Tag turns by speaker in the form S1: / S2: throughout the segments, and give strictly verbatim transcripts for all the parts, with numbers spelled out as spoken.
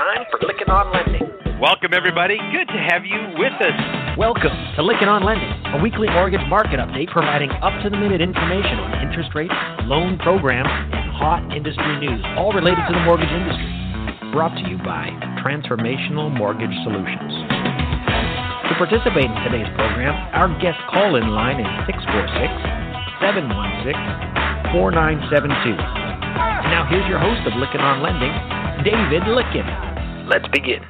S1: time for Lykken on Lending.
S2: Welcome, everybody. Good to have you with us.
S3: Welcome to Lykken on Lending, a weekly mortgage market update providing up-to-the-minute information on interest rates, loan programs, and hot industry news, all related to the mortgage industry. Brought to you by Transformational Mortgage Solutions. To participate in today's program, our guest call-in line is six four six, seven one six, four nine seven two. Now here's your host of Lykken on Lending, David Lykken.
S1: Let's begin.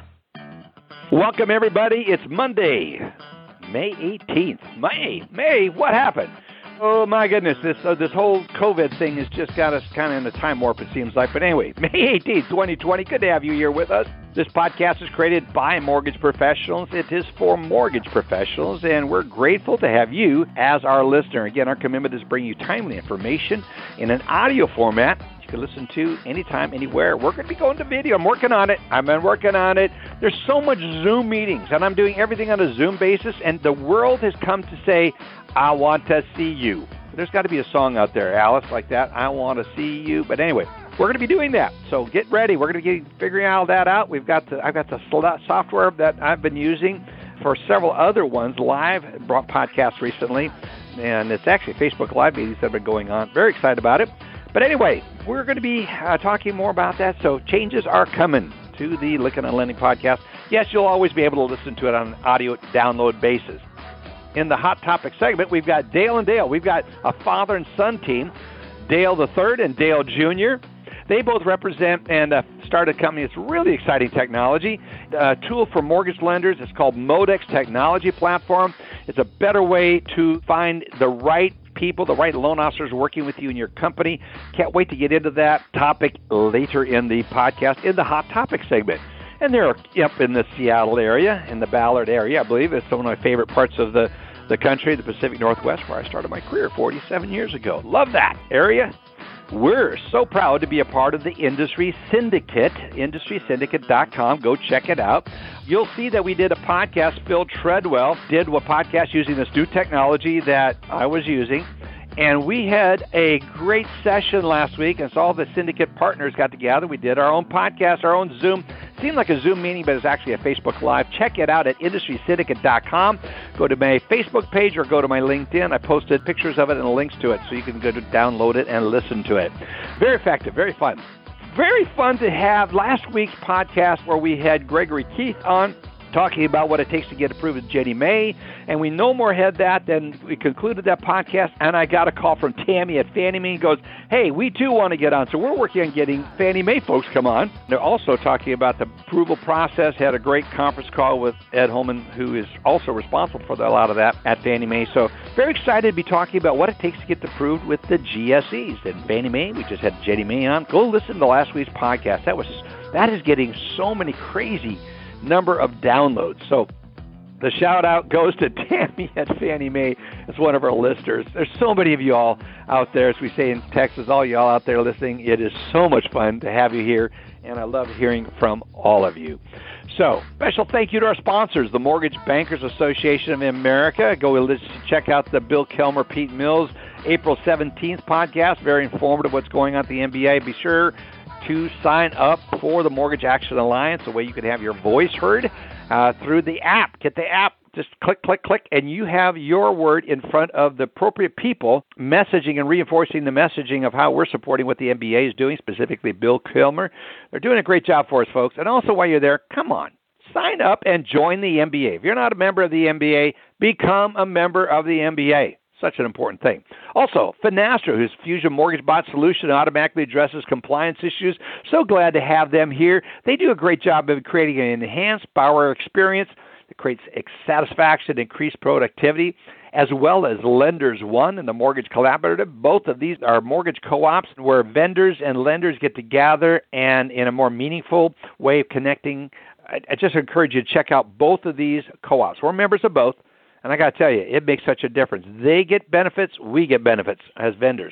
S4: Welcome, everybody. It's Monday, May eighteenth. May, May, what happened? Oh, my goodness, this uh, this whole COVID thing has just got us kind of in a time warp, it seems like. But anyway, May eighteenth, twenty twenty, good to have you here with us. This podcast is created by mortgage professionals. It is for mortgage professionals, and we're grateful to have you as our listener. Again, our commitment is to bring you timely information in an audio format you can listen to anytime, anywhere. We're going to be going to video. I'm working on it. I've been working on it. There's so much Zoom meetings, and I'm doing everything on a Zoom basis, and the world has come to say, I want to see you. There's got to be a song out there, Alice, like that. I want to see you. But anyway, we're going to be doing that. So get ready. We're going to be figuring all that out. We've got the, I've got the software that I've been using for several other ones, live podcasts recently. And it's actually Facebook Live meetings that have been going on. Very excited about it. But anyway, we're going to be uh, talking more about that. So changes are coming to the Lykken on Lending podcast. Yes, you'll always be able to listen to it on an audio download basis. In the Hot Topic segment, we've got Dale and Dale. We've got a father and son team, Dale the third and Dale Junior They both represent and uh, started a company. It's really exciting technology, a tool for mortgage lenders. It's called Modex Technology Platform. It's a better way to find the right people, the right loan officers working with you in your company. Can't wait to get into that topic later in the podcast in the Hot Topic segment. And they're up in the Seattle area, in the Ballard area, I believe. It's one of my favorite parts of the, the country, the Pacific Northwest, where I started my career forty-seven years ago. Love that area. We're so proud to be a part of the Industry Syndicate, industry syndicate dot com. Go check it out. You'll see that we did a podcast. Phil Treadwell did a podcast using this new technology that I was using. And we had a great session last week, and so all the syndicate partners got together. We did our own podcast, our own Zoom. Seemed like a Zoom meeting, but it's actually a Facebook Live. Check it out at industry syndicate dot com. Go to my Facebook page or go to my LinkedIn. I posted pictures of it and links to it, so you can go to download it and listen to it. Very effective, very fun. Very fun to have last week's podcast where we had Gregory Keith on, talking about what it takes to get approved with Jenny Mae, and we no more had that. Then we concluded that podcast, and I got a call from Tammy at Fannie Mae. Goes, hey, we too want to get on. So we're working on getting Fannie Mae folks come on. They're also talking about the approval process. Had a great conference call with Ed Holman, who is also responsible for a lot of that at Fannie Mae. So very excited to be talking about what it takes to get approved with the G S Es. And Fannie Mae, we just had Jenny Mae on. Go listen to last week's podcast. That was that is getting so many crazy number of downloads. So the shout out goes to Tammy at Fannie Mae as one of our listeners. There's so many of you all out there, as we say in Texas, all y'all out there listening. It is so much fun to have you here, and I love hearing from all of you. So special thank you to our sponsors, the Mortgage Bankers Association of America. Go check out the Bill Kelmer, Pete Mills, April seventeenth podcast. Very informative what's going on at the M B A. Be sure to sign up for the Mortgage Action Alliance, a way you can have your voice heard uh, through the app. Get the app, just click, click, click, and you have your word in front of the appropriate people, messaging and reinforcing the messaging of how we're supporting what the M B A is doing, specifically Bill Kelmer. They're doing a great job for us, folks. And also, while you're there, come on, sign up and join the M B A. If you're not a member of the M B A, become a member of the M B A. Such an important thing. Also, Finastra, whose Fusion Mortgage Bot solution automatically addresses compliance issues. So glad to have them here. They do a great job of creating an enhanced borrower experience that creates satisfaction, increased productivity, as well as Lenders One and the Mortgage Collaborative. Both of these are mortgage co-ops where vendors and lenders get together and in a more meaningful way of connecting. I, I just encourage you to check out both of these co-ops. We're members of both. And I got to tell you, it makes such a difference. They get benefits, we get benefits as vendors.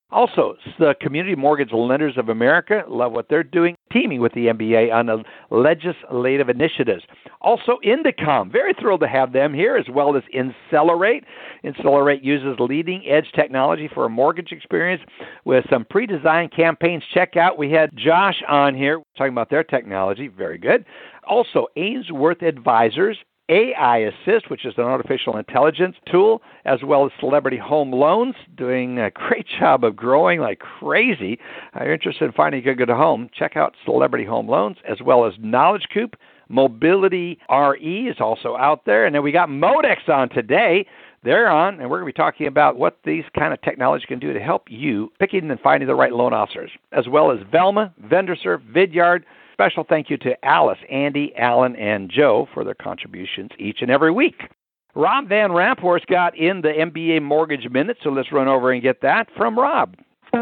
S4: Also, the Community Mortgage Lenders of America, love what they're doing, teaming with the M B A on the legislative initiatives. Also, Indicom, very thrilled to have them here, as well as Incelerate. Incelerate uses leading-edge technology for a mortgage experience with some pre-designed campaigns. Check out, we had Josh on here talking about their technology. Very good. Also, Ainsworth Advisors, A I Assist, which is an artificial intelligence tool, as well as Celebrity Home Loans, doing a great job of growing like crazy. If you're interested in finding a good home, check out Celebrity Home Loans, as well as Knowledge Coop. Mobility R E is also out there. And then we got Modex on today. They're on, and we're going to be talking about what these kind of technology can do to help you picking and finding the right loan officers, as well as Velma, VendorServe, Vidyard. Special thank you to Alice, Andy, Alan, and Joe for their contributions each and every week. Rob Van Ramphorst got in the M B A Mortgage Minute, so let's run over and get that from Rob.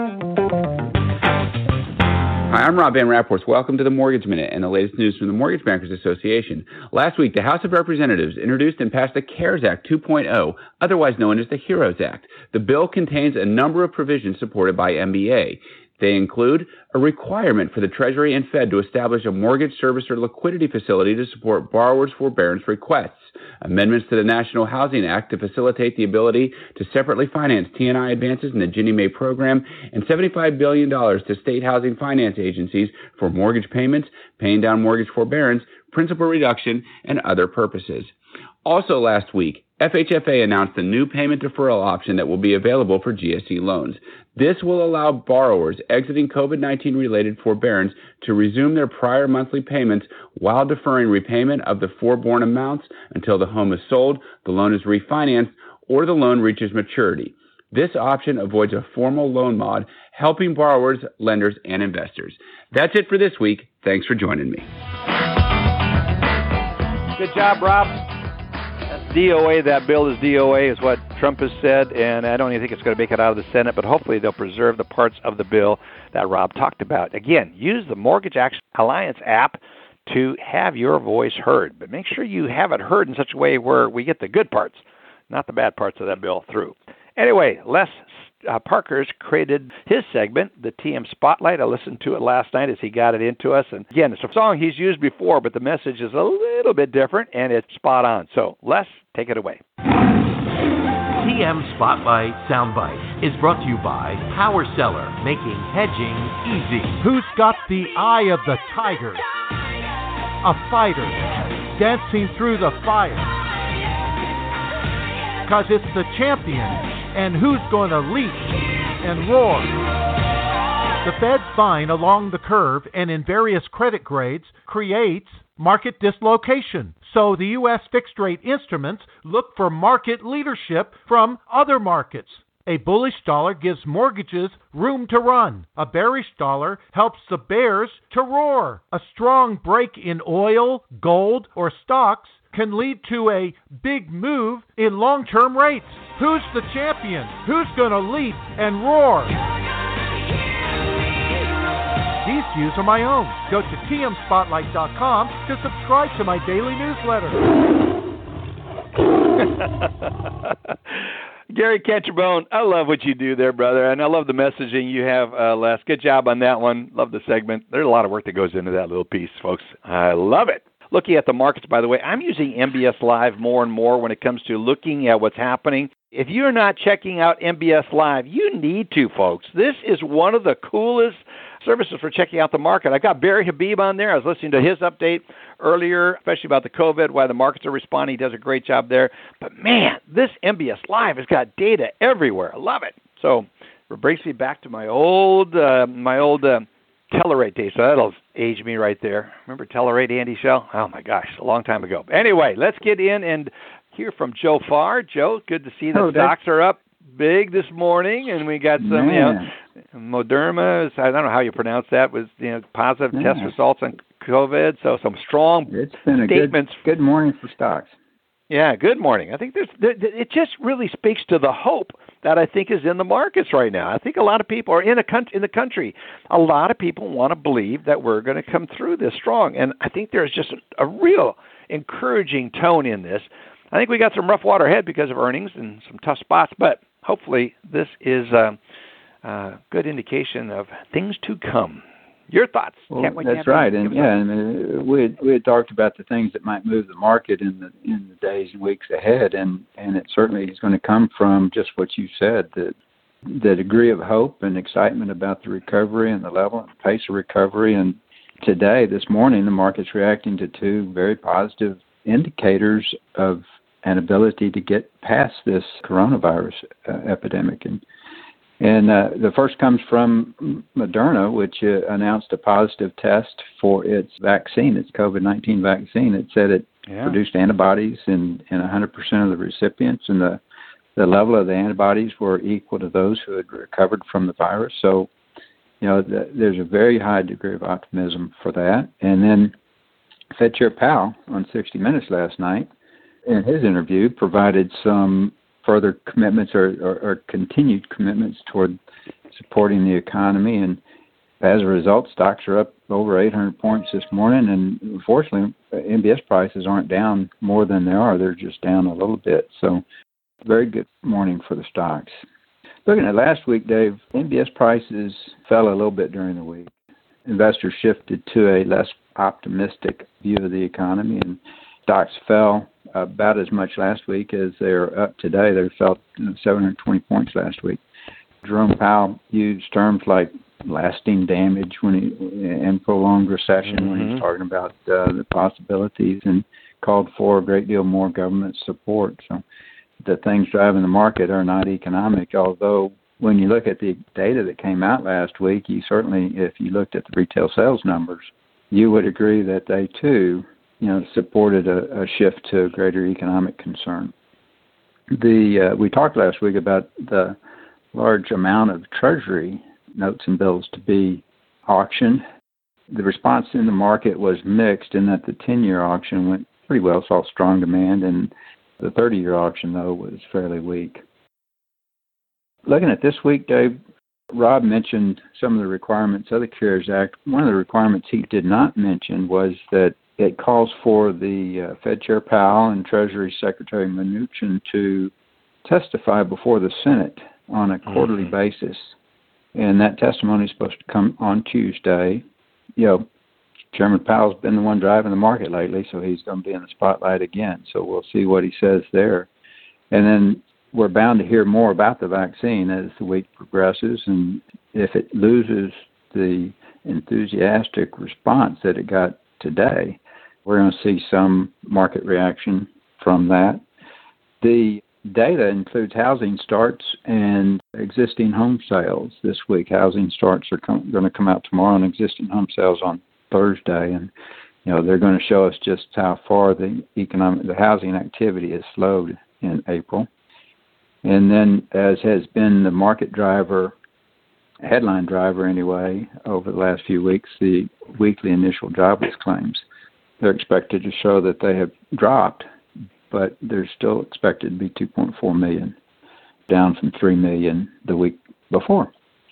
S1: Hi, I'm Rob Van Ramphorst. Welcome to the Mortgage Minute and the latest news from the Mortgage Bankers Association. Last week, the House of Representatives introduced and passed the CARES Act two point oh, otherwise known as the HEROES Act. The bill contains a number of provisions supported by M B A. They include a requirement for the Treasury and Fed to establish a mortgage servicer liquidity facility to support borrowers' forbearance requests, amendments to the National Housing Act to facilitate the ability to separately finance T and I advances in the Ginnie Mae program, and seventy-five billion dollars to state housing finance agencies for mortgage payments, paying down mortgage forbearance, principal reduction, and other purposes. Also last week, F H F A announced a new payment deferral option that will be available for G S E loans. This will allow borrowers exiting COVID nineteen related forbearance to resume their prior monthly payments while deferring repayment of the foreborne amounts until the home is sold, the loan is refinanced, or the loan reaches maturity. This option avoids a formal loan mod, helping borrowers, lenders, and investors. That's it for this week. Thanks for joining me.
S4: Good job, Rob. D O A, that bill is D O A, is what Trump has said, and I don't even think it's going to make it out of the Senate, but hopefully they'll preserve the parts of the bill that Rob talked about. Again, use the Mortgage Action Alliance app to have your voice heard, but make sure you have it heard in such a way where we get the good parts, not the bad parts of that bill through. Anyway, Les uh, Parker's created his segment, the T M Spotlight. I listened to it last night as he got it into us. And again, it's a song he's used before, but the message is a little bit different, and it's spot on. So, Les, take it away.
S5: T M Spotlight Soundbite is brought to you by Power Seller, making hedging easy.
S6: Who's got the eye of the tiger? A fighter dancing through the fire. 'Cause it's the champion, and who's going to leap and roar? The Fed's buying along the curve and in various credit grades creates market dislocation. So the U S fixed-rate instruments look for market leadership from other markets. A bullish dollar gives mortgages room to run. A bearish dollar helps the bears to roar. A strong break in oil, gold, or stocks can lead to a big move in long-term rates. Who's the champion? Who's going to leap and roar? These views are my own. Go to T M spotlight dot com to subscribe to my daily newsletter.
S4: Gary Ketcherbone, I love what you do there, brother, and I love the messaging you have, uh, Les. Good job on that one. Love the segment. There's a lot of work that goes into that little piece, folks. I love it. Looking at the markets, by the way, I'm using M B S Live more and more when it comes to looking at what's happening. If you're not checking out M B S Live, you need to, folks. This is one of the coolest services for checking out the market. I got Barry Habib on there. I was listening to his update earlier, especially about the COVID, why the markets are responding. He does a great job there. But, man, this M B S Live has got data everywhere. I love it. So it brings me back to my old uh, my old uh, Telerate days. So that'll age me right there. Remember Telerate, Andy Shell? Oh, my gosh, a long time ago. Anyway, let's get in and hear from Joe Farr. Joe, good to see the
S7: oh,
S4: stocks are up big this morning, and we got some, Man. you know, Moderna, I don't know how you pronounce that, was, you know, positive yeah. test results on COVID, so some strong
S7: it's been a
S4: statements.
S7: Good, good morning for stocks.
S4: Yeah, good morning. I think there's there, it just really speaks to the hope that I think is in the markets right now. I think a lot of people are in a country, in the country. A lot of people want to believe that we're going to come through this strong, and I think there's just a, a real encouraging tone in this. I think we got some rough water ahead because of earnings and some tough spots, but hopefully this is uh, uh, good indication of things to come. Your thoughts?
S7: Well,
S4: Can't wait
S7: that's
S4: to
S7: right,
S4: you.
S7: and yeah, and uh, we had, we had talked about the things that might move the market in the in the days and weeks ahead, and, and it certainly is going to come from just what you said, the the degree of hope and excitement about the recovery and the level and pace of recovery. And today, this morning, the market's reacting to two very positive indicators of an ability to get past this coronavirus uh, epidemic. And And uh, the first comes from Moderna, which uh, announced a positive test for its vaccine, its COVID nineteen vaccine. It said it yeah. produced antibodies in, in one hundred percent of the recipients, and the, the level of the antibodies were equal to those who had recovered from the virus. So, you know, the, there's a very high degree of optimism for that. And then Fed Chair Powell on sixty minutes last night, in his interview, provided some further commitments or, or, or continued commitments toward supporting the economy. And as a result, stocks are up over eight hundred points this morning. And unfortunately, M B S prices aren't down more than they are. They're just down a little bit. So very good morning for the stocks. Looking at last week, Dave, M B S prices fell a little bit during the week. Investors shifted to a less optimistic view of the economy, and stocks fell about as much last week as they're up today. They fell seven hundred twenty points last week. Jerome Powell used terms like lasting damage when he, and prolonged recession mm-hmm. when he was talking about uh, the possibilities, and called for a great deal more government support. So the things driving the market are not economic, although when you look at the data that came out last week, you certainly, if you looked at the retail sales numbers, you would agree that they too you know, supported a, a shift to greater economic concern. The uh, we talked last week about the large amount of Treasury notes and bills to be auctioned. The response in the market was mixed in that the ten-year auction went pretty well, saw strong demand, and the thirty-year auction, though, was fairly weak. Looking at this week, Dave, Rob mentioned some of the requirements of the CARES Act. One of the requirements he did not mention was that it calls for the uh, Fed Chair Powell and Treasury Secretary Mnuchin to testify before the Senate on a quarterly mm-hmm. basis. And that testimony is supposed to come on Tuesday. You know, Chairman Powell's been the one driving the market lately, so he's going to be in the spotlight again. So we'll see what he says there. And then we're bound to hear more about the vaccine as the week progresses. And if it loses the enthusiastic response that it got today, we're going to see some market reaction from that. The data includes housing starts and existing home sales this week. Housing starts are com- going to come out tomorrow, and existing home sales on Thursday. And you know they're going to show us just how far the economic, the housing activity has slowed in April. And then, as has been the market driver, headline driver anyway, over the last few weeks, the weekly initial jobless claims. They're expected to show that they have dropped, but they're still expected to be two point four million, down from three million the week before.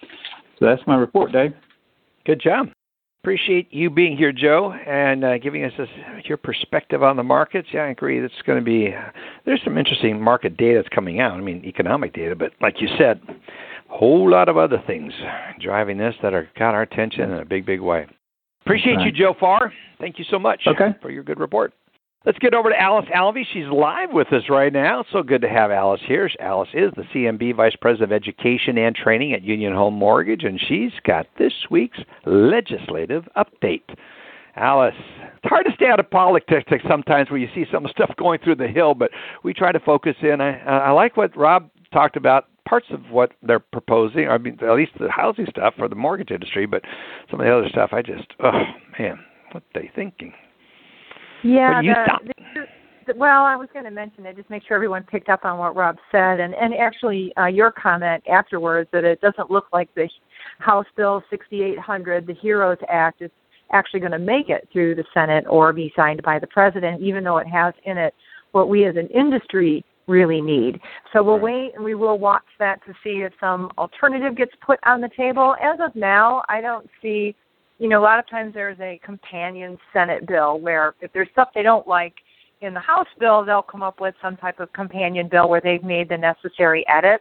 S7: So that's my report, Dave.
S4: Good job. Appreciate you being here, Joe, and uh, giving us this, your perspective on the markets. Yeah, I agree. It's going to be, uh, there's some interesting market data that's coming out. I mean, economic data, but like you said, a whole lot of other things driving this that are got our attention in a big, big way. Appreciate right. you, Joe Farr. Thank you so much
S7: okay.
S4: for your good report. Let's get over to Alice Alvey. She's live with us right now. So good to have Alice here. Alice is the C M B Vice President of Education and Training at Union Home Mortgage, and she's got this week's legislative update. Alice, it's hard to stay out of politics sometimes where you see some stuff going through the hill, but we try to focus in. I, I like what Rob talked about, parts of what they're proposing, I mean, at least the housing stuff for the mortgage industry, but some of the other stuff, I just, oh, man, what are they thinking?
S8: Yeah,
S4: you
S8: the, the, well, I was going to mention it, just make sure everyone picked up on what Rob said, and, and actually uh, your comment afterwards that it doesn't look like the House Bill sixty-eight hundred, the HEROES Act, is actually going to make it through the Senate or be signed by the President, even though it has in it what we as an industry really need. So we'll
S4: right.
S8: wait and we will watch that to see if some alternative gets put on the table. As of now, I don't see, you know, a lot of times there's a companion Senate bill where if there's stuff they don't like in the House bill, they'll come up with some type of companion bill where they've made the necessary edits.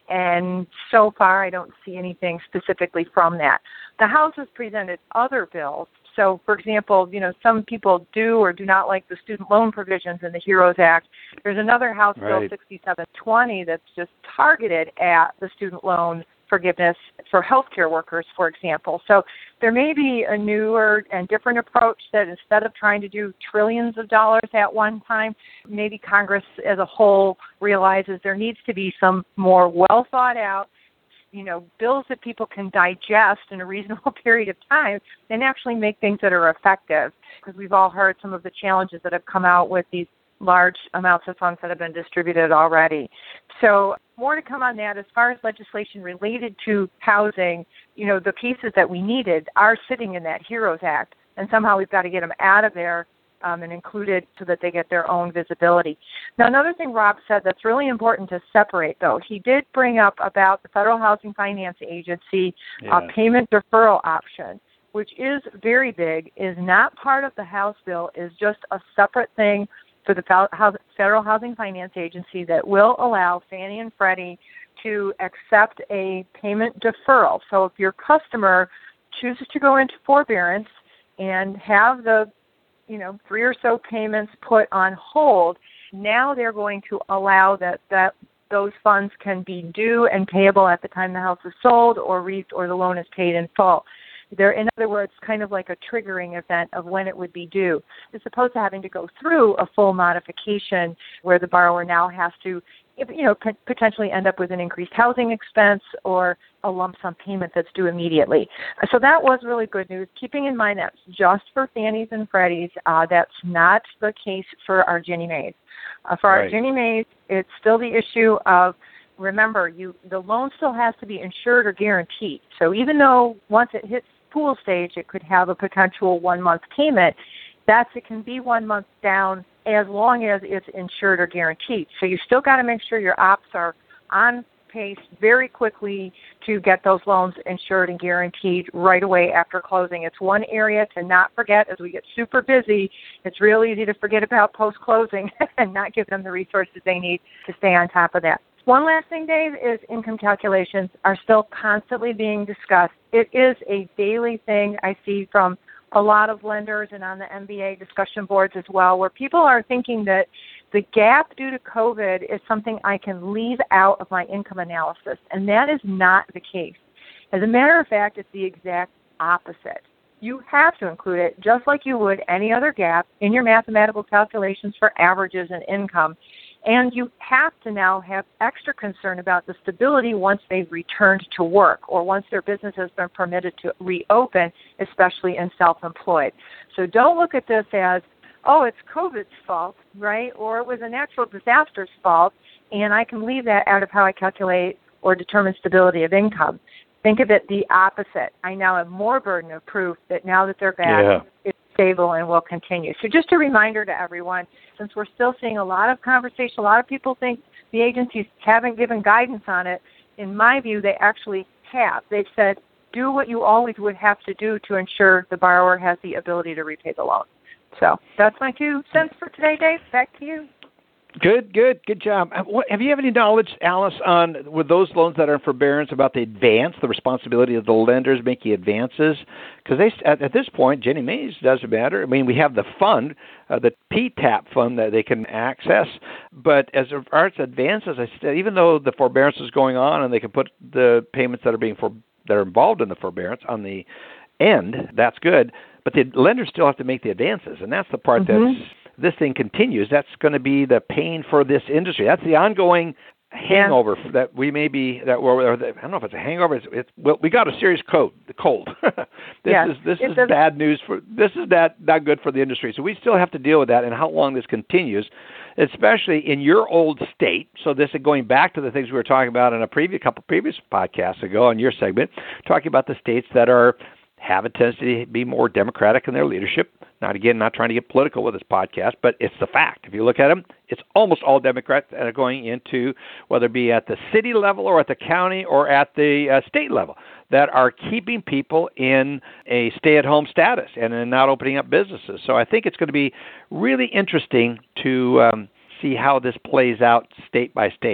S8: And so far, I don't see anything specifically from that. The House has presented other bills. So, for example, you know, some people do or do not like the student loan provisions in the HEROES Act. There's another House
S4: Right.
S8: Bill sixty-seven twenty that's just targeted at the student loan forgiveness for healthcare workers, for example. So there may be a newer and different approach that instead of trying to do trillions of dollars at one time, maybe Congress as a whole realizes there needs to be some more well thought out, you know, bills that people can digest in a reasonable period of time and actually make things that are effective. Because we've all heard some of the challenges that have come out with these large amounts of funds that have been distributed already. So more to come on that. As far as legislation related to housing, you know, the pieces that we needed are sitting in that HEROES Act, and somehow we've got to get them out of there um, and included so that they get their own visibility. Now, another thing Rob said that's really important to separate, though, he did bring up about the Federal Housing Finance Agency
S4: Yes.
S8: uh, payment deferral option, which is very big, is not part of the House bill, is just a separate thing for the Federal Housing Finance Agency that will allow Fannie and Freddie to accept a payment deferral. So if your customer chooses to go into forbearance and have the, you know, three or so payments put on hold, now they're going to allow that, that those funds can be due and payable at the time the house is sold or reaped or the loan is paid in full. They're, in other words, kind of like a triggering event of when it would be due, as opposed to having to go through a full modification where the borrower now has to, you know, p- potentially end up with an increased housing expense or a lump sum payment that's due immediately. So that was really good news. Keeping in mind that's just for Fannies and Freddies. Uh, that's not the case for our Ginnie Maes. Uh, for
S4: Right.
S8: our Ginnie Maes, it's still the issue of, remember, you the loan still has to be insured or guaranteed. So even though once it hits pool stage, it could have a potential one-month payment, that's it can be one month down as long as it's insured or guaranteed. So you still got to make sure your ops are on pace very quickly to get those loans insured and guaranteed right away after closing. It's one area to not forget. As we get super busy, it's real easy to forget about post-closing and not give them the resources they need to stay on top of that. One last thing, Dave, is income calculations are still constantly being discussed. It is a daily thing I see from a lot of lenders and on the M B A discussion boards as well, where people are thinking that the gap due to COVID is something I can leave out of my income analysis, and that is not the case. As a matter of fact, it's the exact opposite. You have to include it just like you would any other gap in your mathematical calculations for averages and income. And you have to now have extra concern about the stability once they've returned to work or once their business has been permitted to reopen, especially in self-employed. So don't look at this as, oh, it's COVID's fault, right? Or it was a natural disaster's fault, and I can leave that out of how I calculate or determine stability of income. Think of it the opposite. I now have more burden of proof that now that they're back,
S4: Yeah.
S8: it's stable and will continue. So just a reminder to everyone, since we're still seeing a lot of conversation, a lot of people think the agencies haven't given guidance on it. In my view, they actually have. They've said, do what you always would have to do to ensure the borrower has the ability to repay the loan. So that's my two cents for today, Dave. Back to you.
S4: Good, good, good job. What, have you have any knowledge, Alice, on with those loans that are in forbearance about the advance, the responsibility of the lenders making advances? Because they at, at this point, Ginnie Maes doesn't matter. I mean, we have the fund, uh, the P TAP fund that they can access, but as far as advances, I said, even though the forbearance is going on and they can put the payments that are being for that are involved in the forbearance on the end, that's good. But the lenders still have to make the advances, and that's the part
S8: Mm-hmm.
S4: that's. This thing continues, that's going to be the pain for this industry. That's the ongoing hangover yeah. that we may be that we're. I don't know if it's a hangover. It's, it's well, we got a serious cold, the cold. this
S8: yes,
S4: is this is
S8: does.
S4: bad news for. This is that not good for the industry. So we still have to deal with that and how long this continues, especially in your old state. So this is going back to the things we were talking about in a previous couple previous podcasts ago on your segment, talking about the states that are have a tendency to be more democratic in their leadership. Not again, not trying to get political with this podcast, but it's the fact. If you look at them, it's almost all Democrats that are going into, whether it be at the city level or at the county or at the uh, state level, that are keeping people in a stay-at-home status and in not opening up businesses. So I think it's going to be really interesting to um, see how this plays out state by state.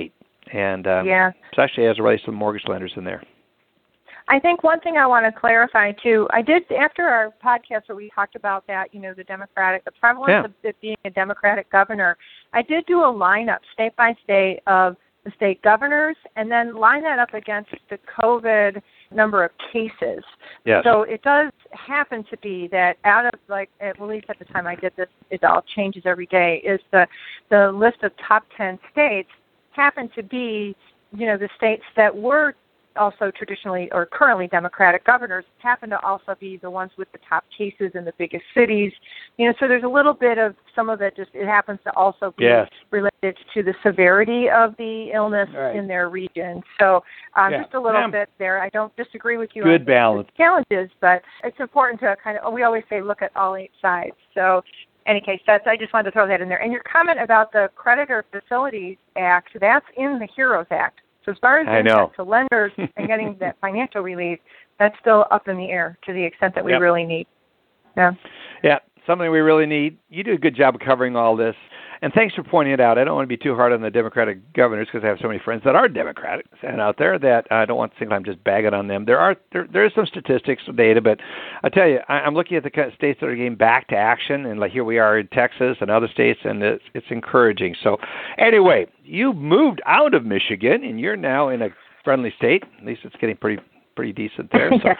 S4: and um,
S8: yeah.
S4: especially as it relates to the mortgage lenders in there.
S8: I think one thing I want to clarify too, I did after our podcast where we talked about that, you know, the Democratic, the prevalence
S4: Yeah.
S8: of it being a Democratic governor. I did do a lineup state by state of the state governors, and then line that up against the COVID number of cases.
S4: Yes.
S8: So it does happen to be that out of, like, at least at the time I did this, it all changes every day, is the the list of top ten states happen to be, you know, the states that were also traditionally or currently Democratic governors happen to also be the ones with the top cases in the biggest cities. You know, so there's a little bit of some of it just, it happens to also be
S4: yes.
S8: related to the severity of the illness
S4: right.
S8: in their region. So um,
S4: yeah.
S8: just a little
S4: yeah.
S8: bit there. I don't disagree with you
S4: Good
S8: on
S4: balance.
S8: the challenges, but it's important to kind of, we always say look at all eight sides. So any case, that's, I just wanted to throw that in there. And your comment about the Creditor Facilities Act, that's in the HEROES Act. So as far as
S4: I know.
S8: to lenders and getting that financial relief, that's still up in the air to the extent that we
S4: yep.
S8: really need. Yeah.
S4: Yeah, something we really need. You do a good job of covering all this. And thanks for pointing it out. I don't want to be too hard on the Democratic governors because I have so many friends that are Democratic and out there that I don't want to think I'm just bagging on them. There are there, there is some statistics, some data, but I tell you, I, I'm looking at the states that are getting back to action, and like here we are in Texas and other states, and it's, it's encouraging. So anyway, you moved out of Michigan, and you're now in a friendly state. At least it's getting pretty pretty decent there. So,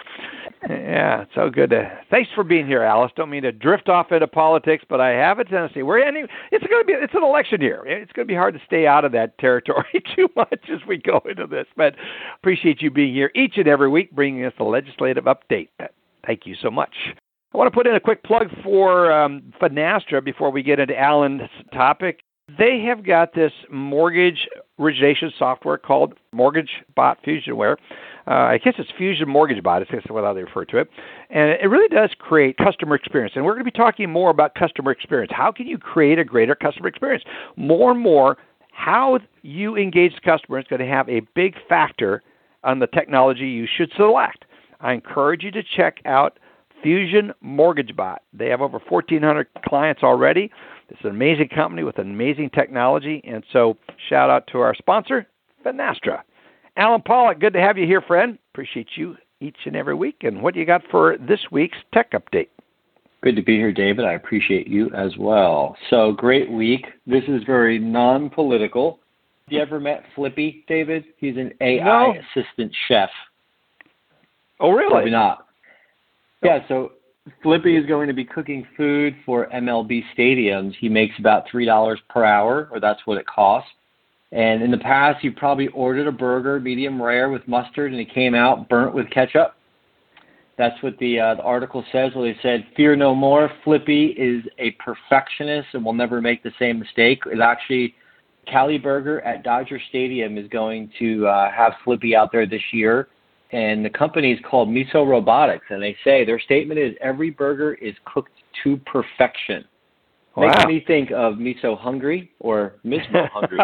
S4: yeah, so good to. Thanks for being here, Alice. Don't mean to drift off into politics, but I have a tendency. We're any. It's going to be. It's an election year. It's going to be hard to stay out of that territory too much as we go into this. But appreciate you being here each and every week, bringing us a legislative update. Thank you so much. I want to put in a quick plug for um, Finastra before we get into Alan's topic. They have got this mortgage origination software called MortgageBot FusionWare. Uh, I guess it's Fusion MortgageBot, is what how they refer to it. And it really does create customer experience. And we're going to be talking more about customer experience. How can you create a greater customer experience? More and more, how you engage the customer is going to have a big factor on the technology you should select. I encourage you to check out Fusion MortgageBot. They have over fourteen hundred clients already. It's an amazing company with amazing technology. And so shout out to our sponsor, Finastra. Alan Pollock, good to have you here, friend. Appreciate you each and every week. And what do you got for this week's tech update?
S9: Good to be here, David. I appreciate you as well. So great week. This is very non-political. Have you ever met Flippy, David? He's an A I
S4: no.
S9: assistant chef.
S4: Oh, really?
S9: Probably not. Yeah, so Flippy is going to be cooking food for M L B stadiums. He makes about three dollars per hour, or that's what it costs. And in the past, you probably ordered a burger, medium rare with mustard, and it came out burnt with ketchup. That's what the, uh, the article says. Well, they said, fear no more. Flippy is a perfectionist and will never make the same mistake. It actually, Cali Burger at Dodger Stadium is going to uh, have Flippy out there this year. And the company is called Miso Robotics, and they say their statement is every burger is cooked to perfection.
S4: Wow.
S9: Makes me think of Miso Hungry or Mismo Hungry.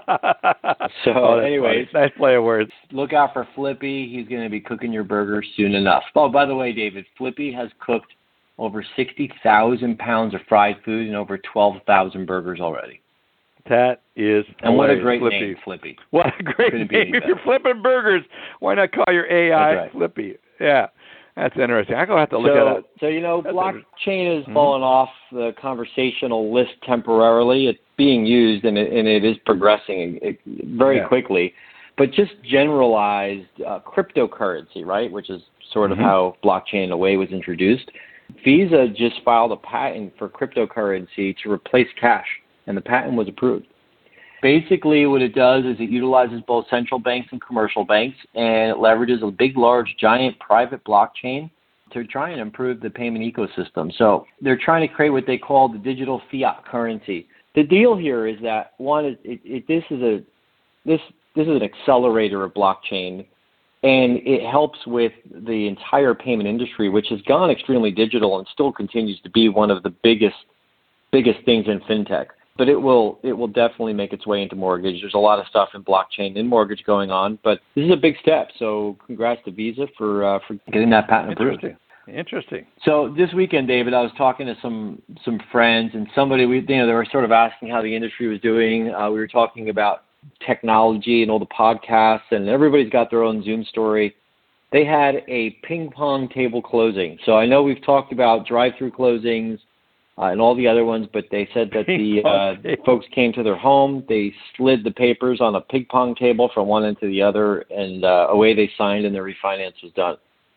S9: So,
S4: oh,
S9: anyways,
S4: funny. Nice play of words.
S9: Look out for Flippy. He's going to be cooking your burger soon enough. Oh, by the way, David, Flippy has cooked over sixty thousand pounds of fried food and over twelve thousand burgers already.
S4: That is
S9: And what a great
S4: Flippy.
S9: name, Flippy.
S4: What a great
S9: Couldn't
S4: name. If you're flipping burgers, why not call your A I
S9: right.
S4: Flippy? Yeah, that's interesting. I'm going to have to look
S9: so,
S4: that up.
S9: So, you know,
S4: That's
S9: blockchain has
S4: mm-hmm.
S9: fallen off the conversational list temporarily. It's being used, and it, and it is progressing it, very
S4: yeah.
S9: quickly. But just generalized uh, cryptocurrency, right, which is sort of
S4: mm-hmm.
S9: how blockchain in a way was introduced. Visa just filed a patent for cryptocurrency to replace cash, and the patent was approved. Basically, what it does is it utilizes both central banks and commercial banks, and it leverages a big, large, giant private blockchain to try and improve the payment ecosystem. So they're trying to create what they call the digital fiat currency. The deal here is that, one, is it, it, this is a this this is an accelerator of blockchain, and it helps with the entire payment industry, which has gone extremely digital and still continues to be one of the biggest biggest things in fintech. But it will it will definitely make its way into mortgage. There's a lot of stuff in blockchain and mortgage going on, but this is a big step. So congrats to Visa for uh, for getting that patent approved.
S4: Interesting. Interesting.
S9: So this weekend, David, I was talking to some some friends, and somebody we you know they were sort of asking how the industry was doing. Uh, we were talking about technology and all the podcasts, and everybody's got their own Zoom story. They had a ping pong table closing. So I know we've talked about drive-through closings uh, and all the other ones, but they said that the uh, folks came to their home, they slid the papers on a ping pong table from one end to the other, and uh, away they signed, and their refinance was done.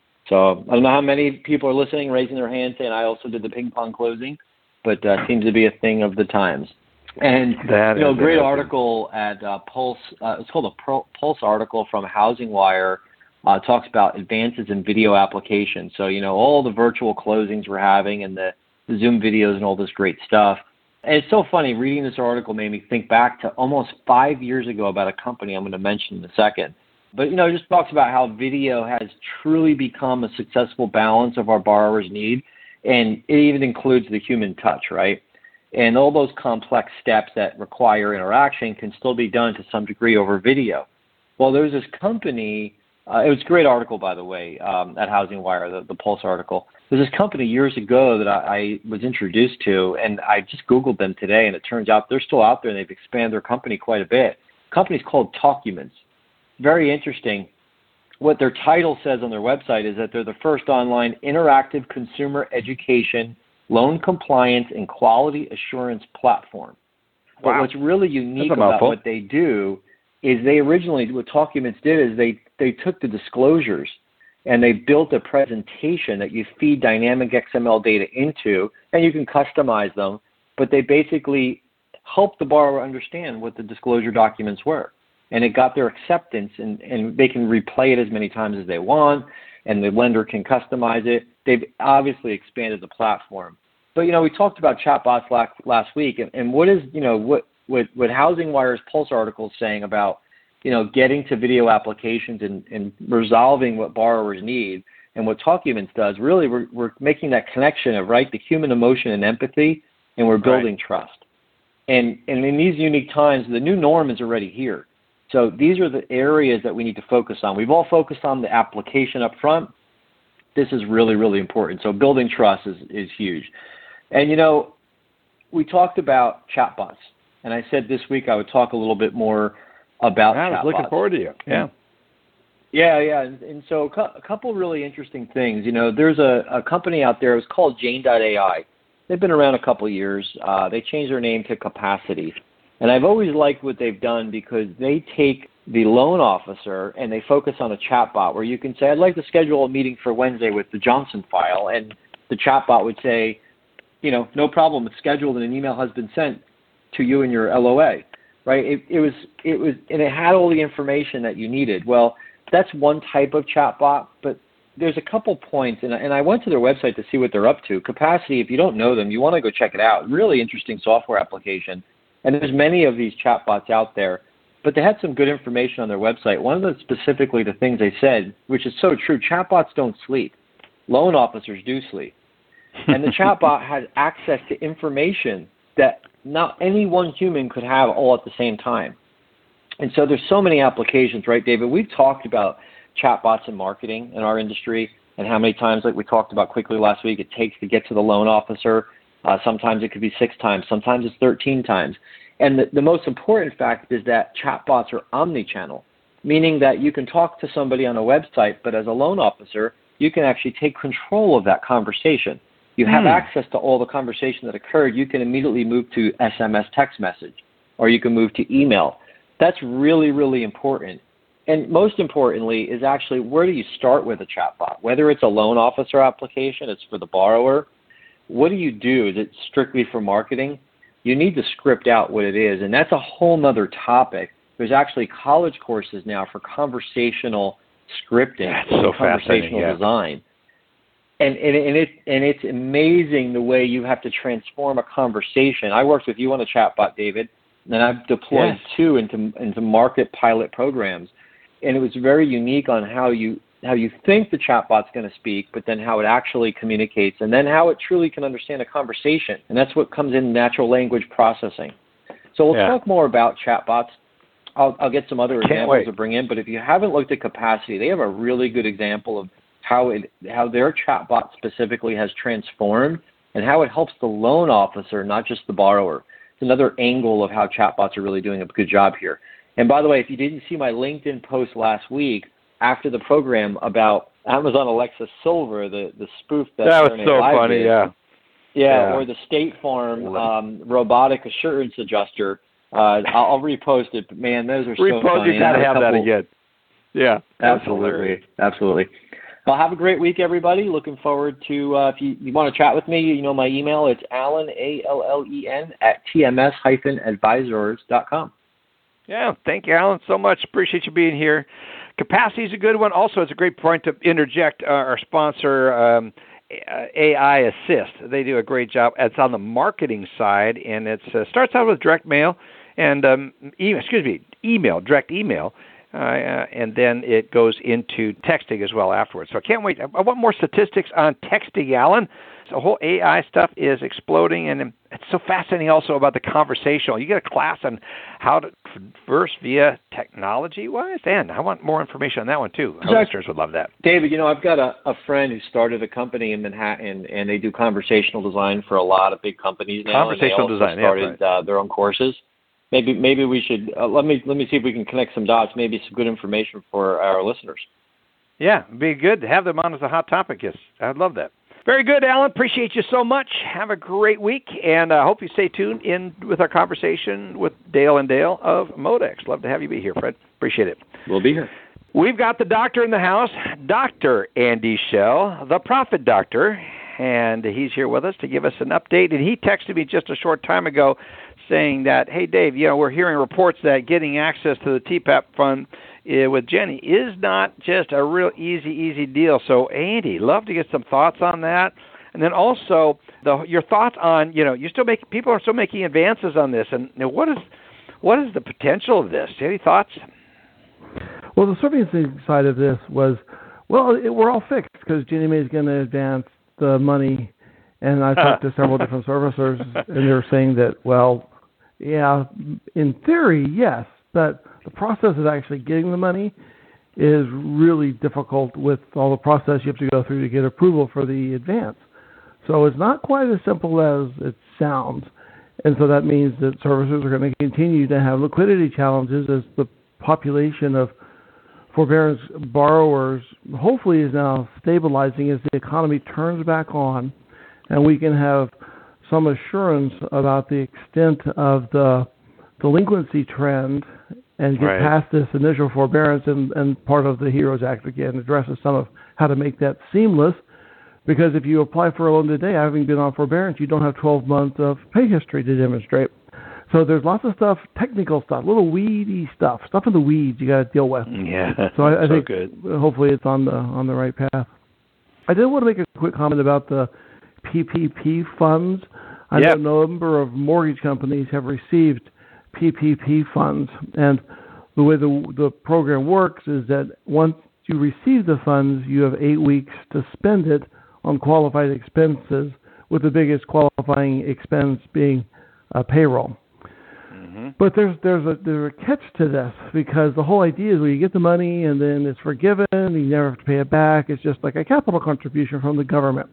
S9: So I don't know how many people are listening, raising their hand, saying I also did the ping pong closing, but uh, seems to be a thing of the times. And,
S4: that
S9: you know, a great
S4: amazing.
S9: article at uh, Pulse, uh, it's called a Pro- Pulse article from Housing Wire, uh, talks about advances in video applications. So, you know, all the virtual closings we're having and the, the Zoom videos and all this great stuff. And it's so funny, reading this article made me think back to almost five years ago about a company I'm going to mention in a second. But, you know, it just talks about how video has truly become a successful balance of our borrowers' need. And it even includes the human touch, right? And all those complex steps that require interaction can still be done to some degree over video. Well, there's this company, uh, it was a great article, by the way, um, at Housing Wire, the, the Pulse article. There's this company years ago that I, I was introduced to, and I just Googled them today, and it turns out they're still out there, and they've expanded their company quite a bit. The company's called Talkuments. Very interesting. What their title says on their website is that they're the first online interactive consumer education, loan compliance, and quality assurance platform. Wow. But what's really unique about what they do is they originally, what Talkuments did is they, they took the disclosures and they built a presentation that you feed dynamic X M L data into, and you can customize them, but they basically help the borrower understand what the disclosure documents were. And it got their acceptance, and, and they can replay it as many times as they want, and the lender can customize it. They've obviously expanded the platform. But, you know, we talked about chatbots last, last week, and, and what is, you know, what, what, what Housing Wire's Pulse article is saying about, you know, getting to video applications and, and resolving what borrowers need, and what Talkuments does, really we're, we're making that connection of, right, the human emotion and empathy, and we're building right. trust. And, and in these unique times, the new norm is already here. So these are the areas that we need to focus on. We've all focused on the application up front. This is really, really important. So building trust is, is huge. And, you know, we talked about chatbots. And I said this week I would talk a little bit more about chatbots.
S4: I was looking forward to you. Yeah.
S9: Yeah, yeah. And, and so a couple really interesting things. You know, there's a, a company out there. It was called Jane dot A I. They've been around a couple of years. Uh, they changed their name to Capacity. And I've always liked what they've done because they take the loan officer and they focus on a chatbot where you can say, I'd like to schedule a meeting for Wednesday with the Johnson file. And the chatbot would say, you know, no problem, it's scheduled and an email has been sent to you and your L O A, right? It, it was, it was, and it had all the information that you needed. Well, that's one type of chatbot, but there's a couple points, and, and I went to their website to see what they're up to. Capacity, if you don't know them, you want to go check it out. Really interesting software application. And there's many of these chatbots out there, but they had some good information on their website. One of the specifically the things they said, which is so true, chatbots don't sleep. Loan officers do sleep. And the chatbot has access to information that not any one human could have all at the same time. And so there's so many applications, right, David? We've talked about chatbots in marketing in our industry and how many times, like we talked about quickly last week, it takes to get to the loan officer. Uh, sometimes it could be six times. Sometimes it's thirteen times. And the, the most important fact is that chatbots are omni-channel, meaning that you can talk to somebody on a website, but as a loan officer, you can actually take control of that conversation. You have mm. access to all the conversation that occurred. You can immediately move to S M S text message, or you can move to email. That's really, really important. And most importantly is actually, where do you start with a chatbot? Whether it's a loan officer application, it's for the borrower. What do you do? Is it strictly for marketing? You need to script out what it is, and that's a whole nother topic. There's actually college courses now for conversational scripting,
S4: that's so
S9: conversational
S4: yeah.
S9: design. And, and, and, it, and it's amazing the way you have to transform a conversation. I worked with you on a chatbot, David, and I've deployed yes. two into, into market pilot programs. And it was very unique on how you how you think the chatbot's going to speak, but then how it actually communicates, and then how it truly can understand a conversation. And that's what comes in natural language processing. So we'll yeah. talk more about chatbots. I'll, I'll get some other
S4: Can't
S9: examples
S4: wait.
S9: to bring in, but if you haven't looked at Capacity, they have a really good example of how it how their chatbot specifically has transformed and how it helps the loan officer, not just the borrower. It's another angle of how chatbots are really doing a good job here. And by the way, if you didn't see my LinkedIn post last week after the program about Amazon Alexa Silver, the, the spoof that
S4: that was
S9: Saturday
S4: so
S9: Live
S4: funny,
S9: did,
S4: yeah.
S9: yeah.
S4: Yeah.
S9: Or the State Farm um, robotic assurance adjuster. Uh, I'll, I'll repost it, but man, those are so
S4: Repost,
S9: funny.
S4: you got to have
S9: couple,
S4: that again. Yeah,
S9: absolutely, absolutely. Well, have a great week, everybody. Looking forward to, uh, if you, you want to chat with me, you know my email. It's Allen, A L L E N, at T M S advisors dot com. Yeah,
S4: thank you, Alan, so much. Appreciate you being here. Capacity is a good one. Also, it's a great point to interject uh, our sponsor, um, A I Assist. They do a great job. It's on the marketing side, and it uh, starts out with direct mail and um, e- excuse me, email, direct email. Uh, uh, and then it goes into texting as well afterwards. So I can't wait. I want more statistics on texting, Alan. The whole A I stuff is exploding, and it's so fascinating also about the conversational. You get a class on how to converse via technology. Why? Dan, I want more information on that one, too. Our
S9: Exactly.
S4: listeners would love that.
S9: David, you know, I've got a, a friend who started a company in Manhattan, and they do conversational design for a lot of big companies now.
S4: Conversational
S9: and they also
S4: design,
S9: started
S4: yeah, right.
S9: uh, their own courses. Maybe maybe we should uh, let me let me see if we can connect some dots. Maybe some good information for our listeners.
S4: Yeah, it'd be good to have them on as a hot topic. Yes, I'd love that. Very good, Alan. Appreciate you so much. Have a great week, and I uh, hope you stay tuned in with our conversation with Dale and Dale of Modex. Love to have you be here, Fred. Appreciate it.
S9: We'll be here.
S4: We've got the doctor in the house, Doctor Andy Schell, the Profit Doctor, and he's here with us to give us an update. And he texted me just a short time ago saying that, hey, Dave, you know, we're hearing reports that getting access to the T PAP fund uh, with Jenny is not just a real easy, easy deal. So, Andy, love to get some thoughts on that. And then also the, your thoughts on, you know, you still make people are still making advances on this. And you know, what is what is the potential of this? Any thoughts?
S10: Well, the servicing side of this was, well, it, we're all fixed because Ginnie Mae is going to advance the money. And I talked to several different servicers, and they were saying that, well, yeah, in theory, yes, but the process of actually getting the money is really difficult with all the process you have to go through to get approval for the advance. So it's not quite as simple as it sounds. And so that means that servicers are going to continue to have liquidity challenges as the population of forbearance borrowers hopefully is now stabilizing as the economy turns back on and we can have some assurance about the extent of the delinquency trend and get
S4: right.
S10: past this initial forbearance, and, and part of the HEROES Act, again, addresses some of how to make that seamless, because if you apply for a loan today, having been on forbearance, you don't have twelve months of pay history to demonstrate. So there's lots of stuff, technical stuff, little weedy stuff, stuff in the weeds you got to deal with.
S4: Yeah,
S10: so I, I
S4: so
S10: think
S4: good.
S10: Hopefully it's on the on the right path. I did want to make a quick comment about the P P P funds. I
S4: yep.
S10: know a number of mortgage companies have received P P P funds, and the way the the program works is that once you receive the funds, you have eight weeks to spend it on qualified expenses, with the biggest qualifying expense being uh, payroll.
S4: Mm-hmm.
S10: But there's there's a there's a catch to this, because the whole idea is when you get the money and then it's forgiven, you never have to pay it back. It's just like a capital contribution from the government.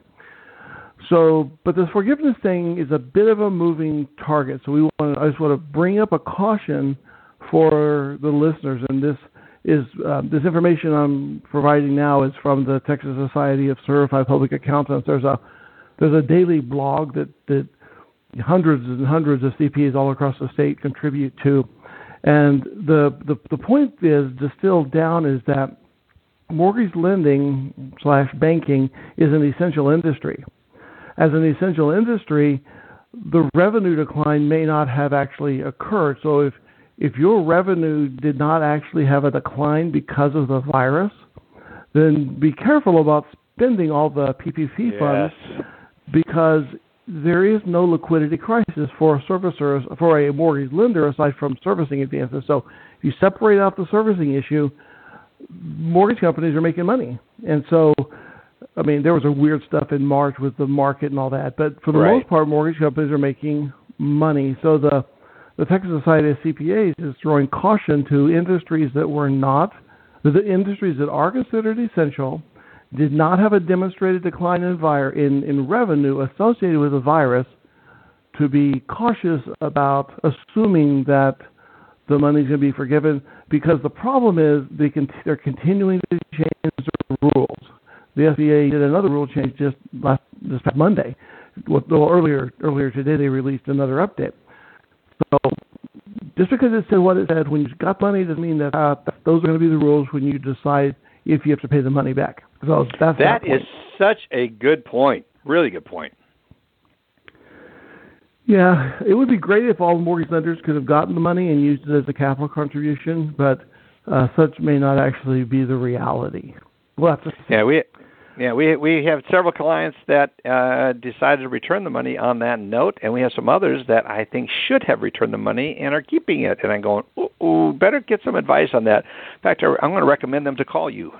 S10: So, but this forgiveness thing is a bit of a moving target. So we want to, I just want to bring up a caution for the listeners, and this is uh, this information I'm providing now is from the Texas Society of Certified Public Accountants. There's a there's a daily blog that that hundreds and hundreds of C P As all across the state contribute to, and the the the point is distilled down is that mortgage lending slash banking is an essential industry. As an essential industry, the revenue decline may not have actually occurred. So if if your revenue did not actually have a decline because of the virus, then be careful about spending all the P P P
S4: yes.
S10: funds, because there is no liquidity crisis for servicers, for a mortgage lender, aside from servicing advances. So if you separate out the servicing issue, mortgage companies are making money. And so, I mean, there was a weird stuff in March with the market and all that, but for the
S4: right.
S10: most part, mortgage companies are making money. So the the Texas Society of C P As is throwing caution to industries that were not, the industries that are considered essential, did not have a demonstrated decline in, vir- in, in revenue associated with the virus, to be cautious about assuming that the money's going to be forgiven, because the problem is they can, they're continuing to change the rules. The S B A did another rule change just last this past Monday. Well, earlier earlier today they released another update. So just because it said what it said, when you've got money doesn't mean that uh, those are going to be the rules when you decide if you have to pay the money back. So that's
S4: that, that
S10: is
S4: such a good point. Really good point.
S10: Yeah, it would be great if all mortgage lenders could have gotten the money and used it as a capital contribution, but uh, such may not actually be the reality. We'll have to see.
S4: Yeah, we yeah we we have several clients that uh, decided to return the money on that note, and we have some others that I think should have returned the money and are keeping it. And I'm going, ooh, ooh better get some advice on that. In fact, I'm going to recommend them to call you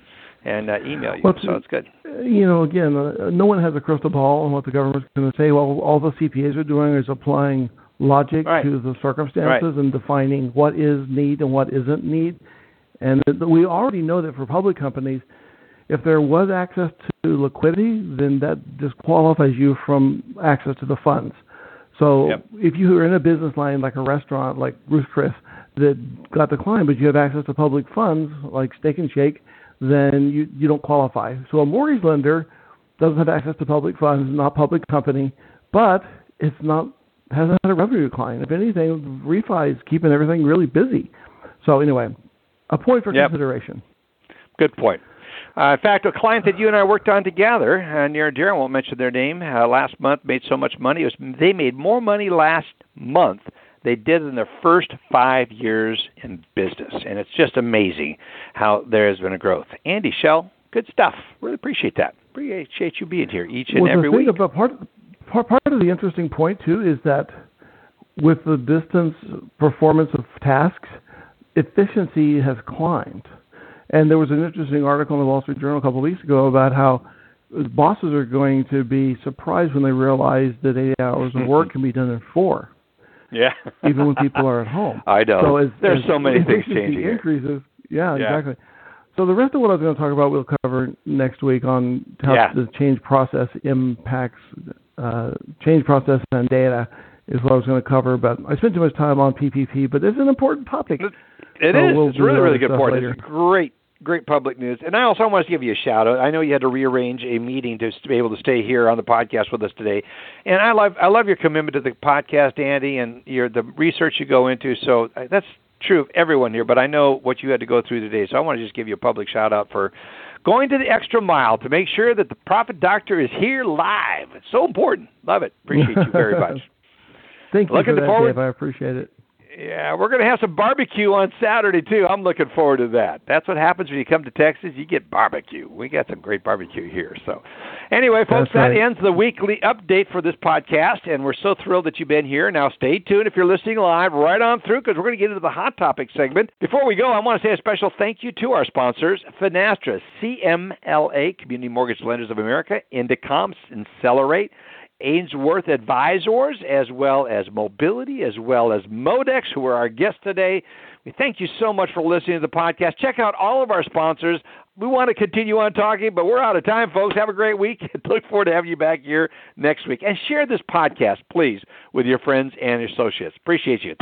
S4: and uh, email you. Well, so it's good.
S10: You know, again, uh, no one has a crystal ball on what the government's going to say. Well, all the C P As are doing is applying logic
S4: right.
S10: to the circumstances
S4: right.
S10: and defining what is need and what isn't need. And we already know that for public companies, if there was access to liquidity, then that disqualifies you from access to the funds. So
S4: yep.
S10: if you are in a business line like a restaurant, like Ruth Chris, that got declined, but you have access to public funds like Steak and Shake, then you, you don't qualify. So a mortgage lender doesn't have access to public funds, not a public company, but it's not hasn't had a revenue decline. If anything, refi is keeping everything really busy. So anyway, a point for
S4: yep.
S10: consideration.
S4: Good point. Uh, in fact, a client that you and I worked on together, uh, near and dear, I won't mention their name, uh, last month made so much money. It was, they made more money last month they did in their first five years in business. And it's just amazing how there has been a growth. Andy Schell, good stuff. Really appreciate that. Appreciate you being here each and
S10: well,
S4: every
S10: the thing
S4: week.
S10: About part, part, part of the interesting point, too, is that with the distance performance of tasks, efficiency has climbed. And there was an interesting article in the Wall Street Journal a couple of weeks ago about how bosses are going to be surprised when they realize that eight hours of work can be done in four.
S4: Yeah.
S10: Even when people are at home.
S4: I know.
S10: So as,
S4: There's
S10: as
S4: so many things changing.
S10: Increases. Yeah,
S4: yeah,
S10: exactly. So the rest of what I was going to talk about we'll cover next week on how
S4: yeah.
S10: the change process impacts uh, change process and data is what I was going to cover. But I spent too much time on P P P, but it's an important topic.
S4: It
S10: so
S4: is.
S10: We'll
S4: it's really, really good point.
S10: Later.
S4: It's great, great public news. And I also want to give you a shout out. I know you had to rearrange a meeting to be able to stay here on the podcast with us today. And I love, I love your commitment to the podcast, Andy, and your the research you go into. So that's true of everyone here. But I know what you had to go through today. So I want to just give you a public shout out for going to the extra mile to make sure that the Profit Doctor is here live. It's so important. Love it. Appreciate you very much.
S10: Thank you
S4: Looking
S10: for that,
S4: forward.
S10: Dave. I appreciate it.
S4: Yeah, we're going to have some barbecue on Saturday, too. I'm looking forward to that. That's what happens when you come to Texas. You get barbecue. We got some great barbecue here. So, anyway, folks,
S10: That's right.
S4: that ends the weekly update for this podcast, and we're so thrilled that you've been here. Now, stay tuned if you're listening live right on through, because we're going to get into the Hot Topic segment. Before we go, I want to say a special thank you to our sponsors, Finastra, C M L A, Community Mortgage Lenders of America, Indicom, Accelerate, Ainsworth Advisors, as well as Mobility, as well as Modex, who are our guests today. We thank you so much for listening to the podcast. Check out all of our sponsors. We want to continue on talking, but we're out of time, folks. Have a great week. Look forward to having you back here next week. And share this podcast, please, with your friends and associates. Appreciate you.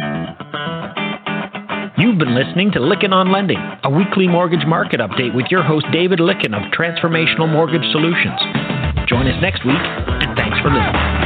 S3: You've been listening to Lykken on Lending, a weekly mortgage market update with your host, David Lykken of Transformational Mortgage Solutions. Join us next week, and thanks for listening.